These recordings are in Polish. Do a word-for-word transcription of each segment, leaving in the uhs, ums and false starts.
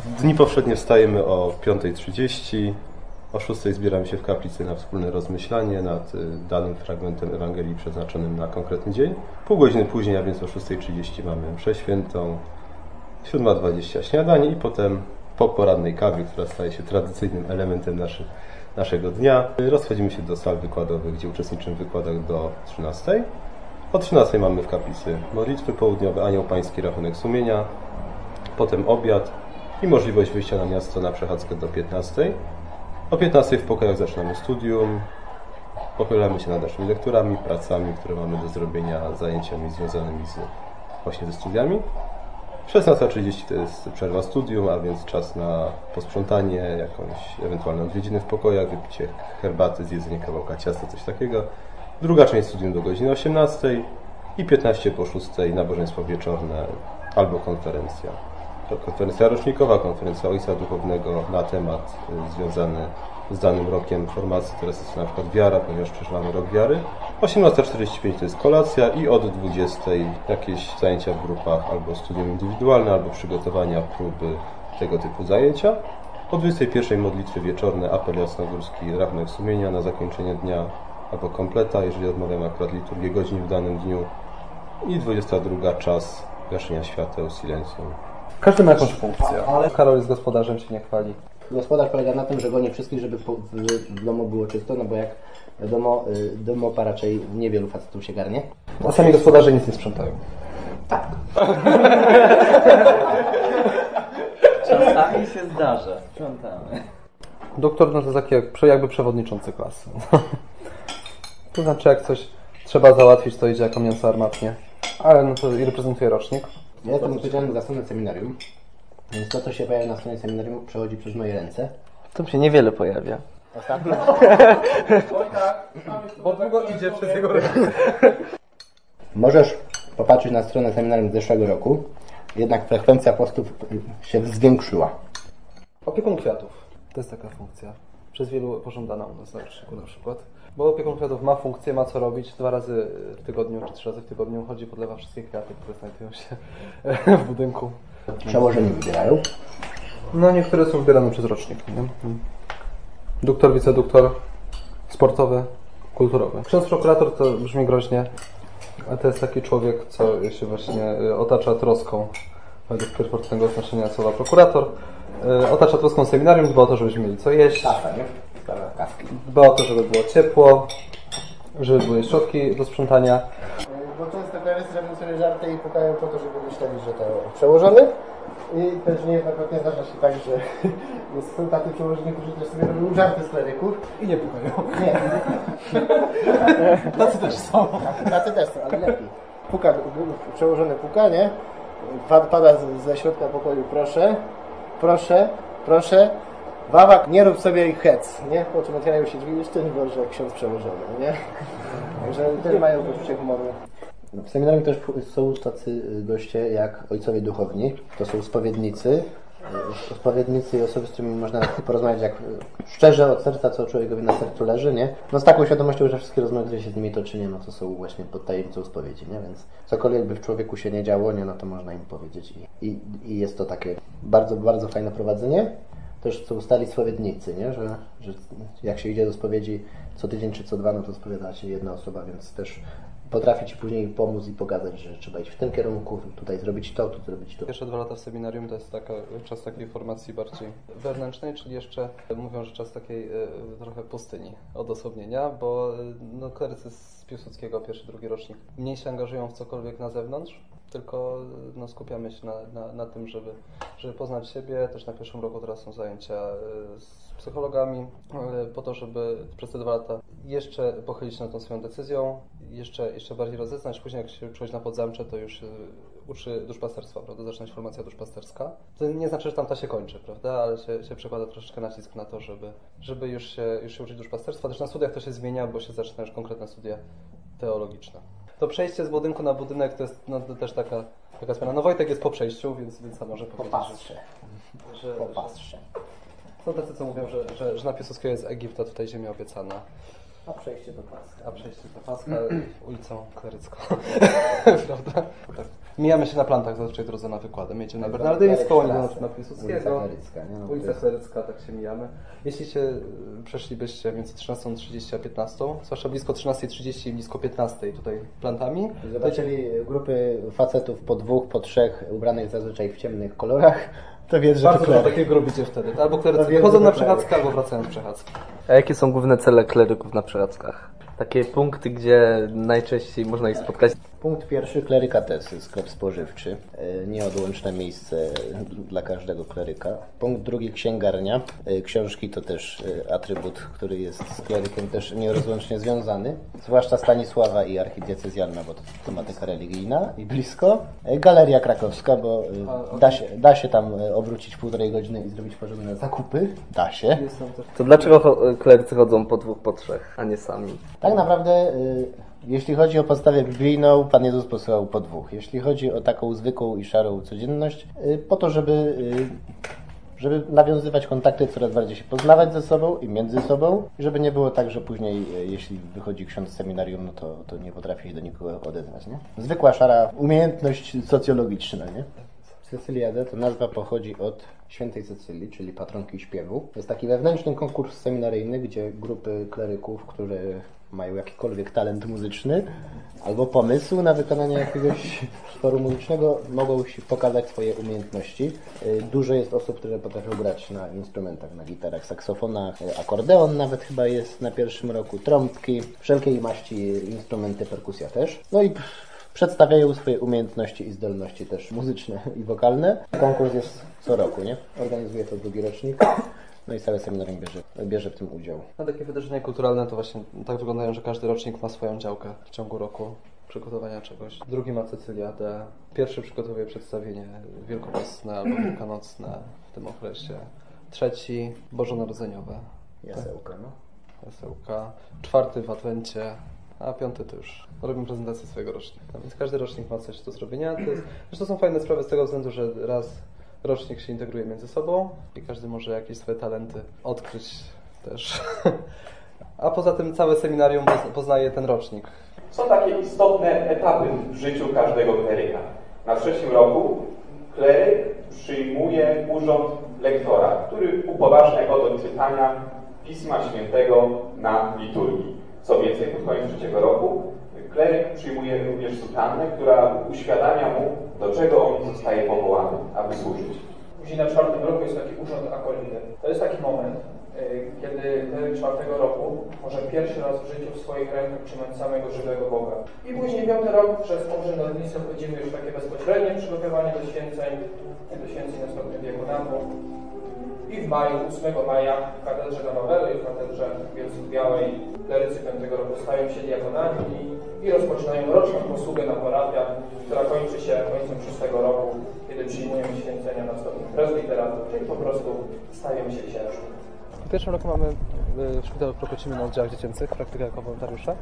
W dni powszednie wstajemy o piąta trzydzieści. O szóstej zbieramy się w kaplicy na wspólne rozmyślanie nad danym fragmentem Ewangelii przeznaczonym na konkretny dzień. Pół godziny później, a więc o szósta trzydzieści mamy mszę świętą, siódma dwadzieścia śniadanie i potem po porannej kawie, która staje się tradycyjnym elementem naszych, naszego dnia, rozchodzimy się do sal wykładowych, gdzie uczestniczymy w wykładach do trzynastej. O trzynastej mamy w kaplicy modlitwy południowe, Anioł Pański, rachunek sumienia, potem obiad i możliwość wyjścia na miasto na przechadzkę do piętnastej. O piętnastej w pokojach zaczynamy studium, pochylamy się nad naszymi lekturami, pracami, które mamy do zrobienia, zajęciami związanymi z, właśnie ze studiami. szesnasta trzydzieści to jest przerwa studium, a więc czas na posprzątanie, jakąś ewentualne odwiedziny w pokojach, wypicie herbaty, zjedzenie kawałka ciasta, coś takiego. Druga część studium do godziny osiemnastej i piętnaście po szóstej nabożeństwo wieczorne albo konferencja. Konferencja rocznikowa, konferencja Ojca Duchownego na temat związany z danym rokiem formacji. Teraz jest to na przykład wiara, ponieważ przeżywamy rok wiary. osiemnasta czterdzieści pięć to jest kolacja i od dwudziestej jakieś zajęcia w grupach, albo studium indywidualne, albo przygotowania, próby, tego typu zajęcia. O dwudziestej pierwszej modlitwy wieczorne, apel jasnogórski, rachunek sumienia na zakończenie dnia, albo kompleta, jeżeli odmawiamy akurat liturgię godzin w danym dniu. I dwudziesta druga czas gaszenia świateł, silencjum. Każdy ma jakąś funkcję, ale Karol jest gospodarzem, się nie chwali. Gospodarz polega na tym, że goni wszystkich, żeby w domu było czysto, no bo jak wiadomo, domopa raczej niewielu facetów się garnie. A sami gospodarze nic nie sprzątają. Tak. Czasami się zdarza. Sprzątamy. Doktor no to taki jak, jakby przewodniczący klasy. To znaczy jak coś trzeba załatwić, to idzie jako mięso armatnie. Ale no to i reprezentuje rocznik. Ja jestem odpowiedzialny za stronę seminarium, więc to, co się pojawia na stronie seminarium, przechodzi przez moje ręce. To się niewiele pojawia. Ostatnio. Bo długo idzie przez jego rękę. Możesz popatrzeć na stronę seminarium z zeszłego roku, jednak frekwencja postów się zwiększyła. Opiekun kwiatów. To jest taka funkcja. Przez wielu pożądana u nas na roczniku na przykład. Bo opiekun kwiatów ma funkcję, ma co robić. Dwa razy w tygodniu czy trzy razy w tygodniu chodzi, podlewa wszystkie kwiaty, które znajdują się w budynku. Przełożeni wybierają. No niektóre są wybierane przez rocznik. Nie? Doktor, wicedoktor, sportowy, kulturowy. Ksiądz prokurator to brzmi groźnie, a to jest taki człowiek, co się właśnie otacza troską według pierwotnego oznaczenia słowa prokurator. Otacza troską seminarium, dba o to, żebyśmy mieli co jeść. Kawa, nie? Kawa, kawki. Dba o to, żeby było ciepło, żeby były środki do sprzątania. Bo często klerycy robią sobie żarty i pukają po to, żeby myśleli, że to przełożony. I też niejednokrotnie zdarza się tak, że są tacy przełożeni, którzy też sobie robią żarty z kleryków. I nie pukają. Nie. Tacy też są. Tacy też są, ale lepiej. Puka, przełożony puka, nie? Pada ze środka pokoju, proszę, proszę, proszę. Wawak, nie rób sobie ich hec, nie? Po czym otwierają się drzwi, jeszcze nie że ksiądz przełożony, nie? Także też mają poczucie humoru. W seminarium też są tacy goście jak ojcowie duchowni. To są spowiednicy. Spowiednicy i osoby, z którymi można porozmawiać jak szczerze, od serca, co człowiekowi na sercu leży, nie? No z taką świadomością, że wszystkie rozmowy, które się z nimi toczy, nie? No to są właśnie pod tajemnicą spowiedzi, nie? Więc cokolwiek by w człowieku się nie działo, nie? No to można im powiedzieć. I, i, i jest to takie bardzo, bardzo fajne prowadzenie. Też są stali spowiednicy, nie? Że, że jak się idzie do spowiedzi co tydzień czy co dwa, no to spowiada się jedna osoba, więc też potrafi Ci później pomóc i pokazać, że trzeba iść w tym kierunku, tutaj zrobić to, tu zrobić to. Pierwsze dwa lata w seminarium to jest taka, czas takiej formacji bardziej wewnętrznej, czyli jeszcze mówią, że czas takiej y, trochę pustyni odosobnienia, bo y, no, klerycy z Piłsudskiego, pierwszy, drugi rocznik, mniej się angażują w cokolwiek na zewnątrz, tylko no, skupiamy się na, na, na tym, żeby, żeby poznać siebie. Też na pierwszym roku teraz są zajęcia z psychologami, po to, żeby przez te dwa lata jeszcze pochylić się nad tą swoją decyzją, jeszcze, jeszcze bardziej rozeznać. Później jak się przychodzi na podzamcze, to już uczy duszpasterstwa, prawda? Zaczyna się formacja duszpasterska. To nie znaczy, że tam ta się kończy, prawda? Ale się, się przekłada troszeczkę nacisk na to, żeby, żeby już, się, już się uczyć duszpasterstwa. Też na studiach to się zmienia, bo się zaczyna już konkretne studia teologiczne. To przejście z budynku na budynek to jest no, to też taka, taka zmiana. No Wojtek jest po przejściu, więc, więc sam może powiedzieć. Popatrzę. Że, Popatrzę. Są tacy, co mówią, że, że, że na Piłsudskiego jest Egipt, a tutaj ziemia obiecana. A przejście do Paska. A przejście do Paska ulicą Klerycką. Prawda? Tak. Mijamy się na plantach zazwyczaj drodze na wykłady. My jedziemy na Bernardyńską, oni na, na Piłsudskiego. Ulica Klerycka, nie? No, Ulica Klerycka, tak się mijamy. Jeśli się przeszlibyście między trzynastą trzydzieści a piętnastą, zwłaszcza blisko trzynastej trzydzieści i blisko piętnastej tutaj plantami. Zobaczyli grupy facetów po dwóch, po trzech, ubranych zazwyczaj w ciemnych kolorach, to wiedz, że Bardzo to dużo takiego robicie wtedy. Albo klerycy wiem, chodzą że na to przechadzkę, albo wracają z przechadzki. A jakie są główne cele kleryków na przechadzkach? Takie punkty, gdzie najczęściej można ich spotkać. Punkt pierwszy, klerykatesy, sklep spożywczy. E, Nieodłączne miejsce dla każdego kleryka. Punkt drugi, księgarnia. E, Książki to też e, atrybut, który jest z klerykiem też nierozłącznie związany. Zwłaszcza Stanisława i archidiecezjalna, bo to tematyka religijna i blisko. E, Galeria krakowska, bo e, da się, da się tam e, obrócić półtorej godziny i zrobić porządne zakupy. Da się. To dlaczego cho- klerycy chodzą po dwóch, po trzech, a nie sami? Tak naprawdę, y, jeśli chodzi o podstawę biblijną, Pan Jezus posyłał po dwóch. Jeśli chodzi o taką zwykłą i szarą codzienność, y, po to, żeby, y, żeby nawiązywać kontakty, coraz bardziej się poznawać ze sobą i między sobą, żeby nie było tak, że później, y, jeśli wychodzi ksiądz z seminarium, no to, to nie potrafi się do nikogo odezwać, nie? Zwykła, szara umiejętność socjologiczna, nie? Cecyliadę to nazwa pochodzi od świętej Cecylii, czyli patronki śpiewu. To jest taki wewnętrzny konkurs seminaryjny, gdzie grupy kleryków, które mają jakikolwiek talent muzyczny albo pomysł na wykonanie jakiegoś utworu muzycznego, mogą się pokazać swoje umiejętności. Dużo jest osób, które potrafią grać na instrumentach, na gitarach, saksofonach, akordeon nawet chyba jest na pierwszym roku, trąbki, wszelkiej maści instrumenty, perkusja też. No i przedstawiają swoje umiejętności i zdolności też muzyczne i wokalne. Konkurs jest co roku, nie? Organizuje to drugi rocznik. No i całe seminarium bierze, bierze w tym udział. No takie wydarzenia kulturalne to właśnie tak wyglądają, że każdy rocznik ma swoją działkę w ciągu roku przygotowania czegoś. Drugi ma Cecyliadę. Pierwszy przygotowuje przedstawienie wielkopostne albo wielkanocne w tym okresie. Trzeci bożonarodzeniowe. Jasełka, no. Jasełka. Czwarty w Adwencie. A piąty to już robimy prezentację swojego rocznika. Więc każdy rocznik ma coś do zrobienia. To, jest, to są fajne sprawy z tego względu, że raz rocznik się integruje między sobą i każdy może jakieś swoje talenty odkryć też. A poza tym całe seminarium poznaje ten rocznik. Są takie istotne etapy w życiu każdego kleryka. Na trzecim roku kleryk przyjmuje urząd lektora, który upoważnia go do czytania Pisma Świętego na liturgii. Co więcej, pod koniec trzeciego roku kleryk przyjmuje również sutannę, która uświadamia mu, do czego on zostaje powołany, aby służyć. Później na czwartym roku jest taki urząd akolity. To jest taki moment, kiedy kleryk czwartego roku może pierwszy raz w życiu w swoich rękach trzymać samego żywego Boga. I później piąty rok przez urzędnictwo wchodzimy już w takie bezpośrednie przygotowanie do święceń, do święceń na stopniu diakonatu. I w maju, ósmego maja w katedrze na Wawelu i w katedrze Bielsk-Białej klerycy piątego roku stają się diakonami i, i rozpoczynają roczną posługę na parafiach, która kończy się końcem szóstego roku, kiedy przyjmujemy święcenia na stopniu prezbiteratu, czyli po prostu stajemy się księżmi. W pierwszym roku mamy w szpitalu w Krokocimie na oddziałach dziecięcych praktykę jako wolontariusza.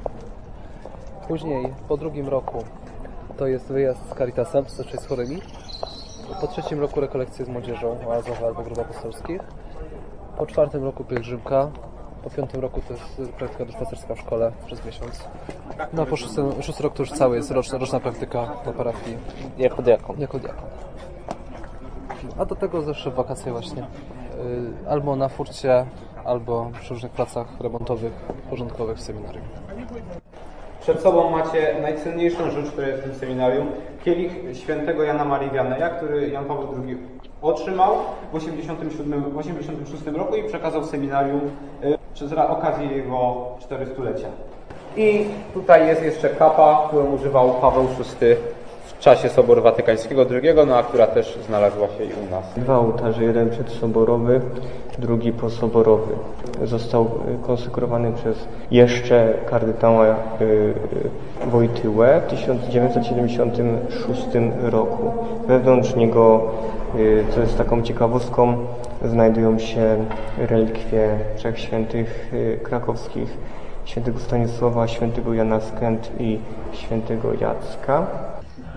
Później po drugim roku to jest wyjazd z Caritasem, z chorymi. Po trzecim roku rekolekcje z młodzieżą, oazowe albo grup apostolskich. Po czwartym roku pielgrzymka. Po piątym roku to jest praktyka duszpasterska w szkole przez miesiąc. No a po szóstym, szósty rok to już cały jest roczna, roczna praktyka po parafii. Jako diakon. Jako diakon. A do tego zawsze wakacje właśnie. Yy, albo na furcie, albo przy różnych pracach remontowych, porządkowych w seminarium. Przed sobą macie najcenniejszą rzecz, która jest w tym seminarium. Kielich świętego Jana Marii Wianeja, który Jan Paweł drugi otrzymał w osiemdziesiątym siódmym, w osiemdziesiątym szóstym roku i przekazał seminarium przez okazję jego czterostulecia. I tutaj jest jeszcze kapa, którą używał Paweł szósty w czasie Soboru Watykańskiego drugiego, no a która też znalazła się i u nas. Dwa ołtarze, jeden przedsoborowy, drugi posoborowy. Został konsekrowany przez jeszcze kardynała Wojtyłę w tysiąc dziewięćset siedemdziesiątym szóstym roku. Wewnątrz niego, co jest taką ciekawostką, znajdują się relikwie trzech świętych krakowskich, świętego Stanisława, świętego Jana z Kęt i świętego Jacka.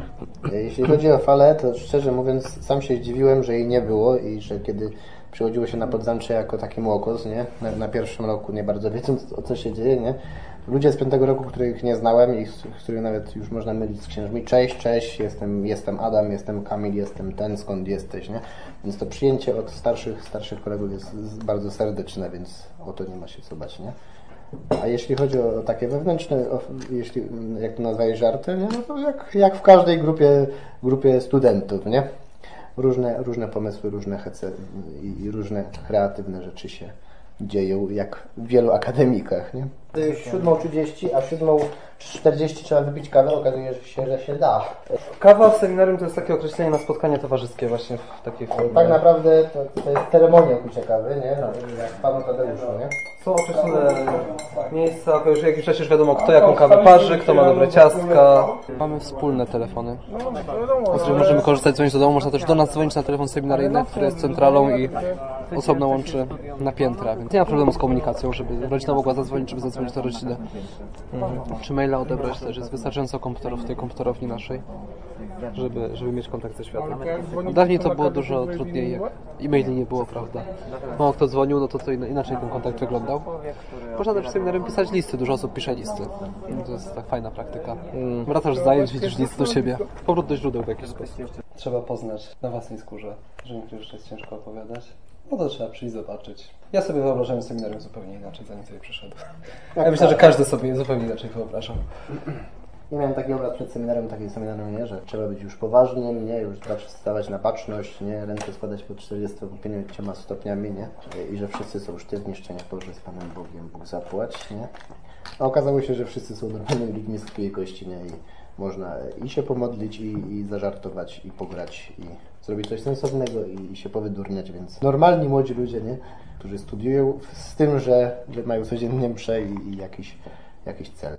Jeśli chodzi o falę, to szczerze mówiąc sam się zdziwiłem, że jej nie było i że kiedy przychodziło się na Podzamcze jako taki młokos, nie? Na, na pierwszym roku, nie bardzo wiedząc o co się dzieje, nie? Ludzie z piątego roku, których nie znałem i z których nawet już można mylić z księżmi. Cześć, cześć, jestem, jestem Adam, jestem Kamil, jestem ten, skąd jesteś, nie? Więc to przyjęcie od starszych, starszych kolegów jest bardzo serdeczne, więc o to nie ma się co bać, nie? A jeśli chodzi o takie wewnętrzne, o, jeśli, jak to nazwałeś, żarty, nie? No to jak, jak w każdej grupie, grupie studentów, nie? Różne, różne pomysły, różne hece i, i różne kreatywne rzeczy się dzieją, jak w wielu akademikach, nie? siódma trzydzieści, a w siódma czterdzieści trzeba wypić kawę, okazuje się, że się da. Kawa w seminarium to jest takie określenie na spotkanie towarzyskie właśnie w takiej formie. Tak naprawdę to, to jest ceremonia picia kawy, nie? Jak w Panu Tadeuszu, nie? Są określone miejsca, bo już jakiś czas już wiadomo, kto jaką kawę parzy, kto ma dobre ciastka. Mamy wspólne telefony, z których możemy korzystać, dzwonić do domu. Można też do nas dzwonić na telefon seminaryjny, który jest centralą i osobno łączy na piętra, więc nie ma problemu z komunikacją, żeby rodzina mogła zadzwonić, żeby zadzwonić do rodziny. Mhm. Czy maila odebrać też, jest wystarczająco komputerów w tej komputerowni naszej, żeby, żeby mieć kontakt ze światem. Dawniej to było dużo trudniej, jak e-maili nie było, prawda? Mało kto dzwonił, no to, to inaczej ten kontakt wyglądał. Można też w seminarium pisać listy, dużo osób pisze listy. To jest tak fajna praktyka. Wracasz z zajęć, widzisz list do siebie. Powrót do źródeł w jakiś sposób. Trzeba poznać na własnej skórze, że niektórych rzeczy jest ciężko opowiadać. No to trzeba przyjść zobaczyć. Ja sobie wyobrażałem seminarium zupełnie inaczej, zanim sobie przyszedłem. Ja myślę, że każdy sobie zupełnie inaczej wyobrażał. Ja miałem taki obraz przed seminarium, takie seminarium, nie, że trzeba być już poważnym, nie, już stawać na baczność, nie, ręce składać pod czterdziestopięcioma stopniami, nie, i że wszyscy są sztywni, szczęść Boże z Panem Bogiem, Bóg zapłać, nie. A okazało się, że wszyscy są normalnymi ludźmi z krwi i kości, nie, i można i się pomodlić, i, i zażartować, i pograć, i zrobić coś sensownego, i, i się powydurniać, więc normalni młodzi ludzie, nie, którzy studiują z tym, że, że mają codziennie msze i, i jakiś, jakiś cel.